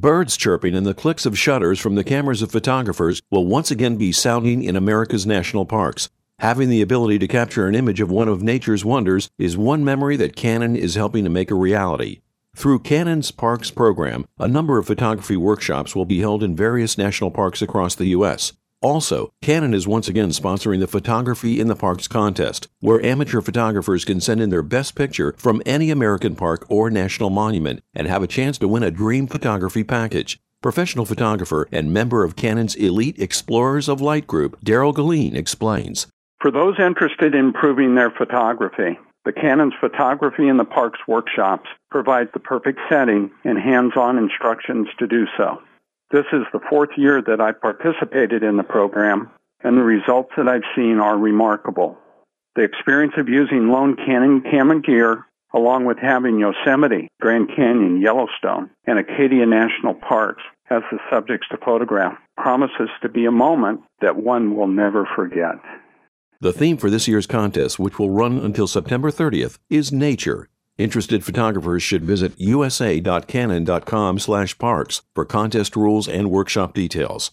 Birds chirping and the clicks of shutters from the cameras of photographers will once again be sounding in America's national parks. Having the ability to capture an image of one of nature's wonders is one memory that Canon is helping to make a reality. Through Canon's Parks program, a number of photography workshops will be held in various national parks across the U.S. Also, Canon is once again sponsoring the Photography in the Parks contest, where amateur photographers can send in their best picture from any American park or national monument and have a chance to win a dream photography package. Professional photographer and member of Canon's Elite Explorers of Light group, Daryl Galeen, explains. For those interested in improving their photography, the Canon's Photography in the Parks workshops provide the perfect setting and hands-on instructions to do so. This is the fourth year that I participated in the program, and the results that I've seen are remarkable. The experience of using lone Canon camera gear, along with having Yosemite, Grand Canyon, Yellowstone, and Acadia National Parks as the subjects to photograph, promises to be a moment that one will never forget. The theme for this year's contest, which will run until September 30th, is nature. Interested photographers should visit usa.canon.com/parks for contest rules and workshop details.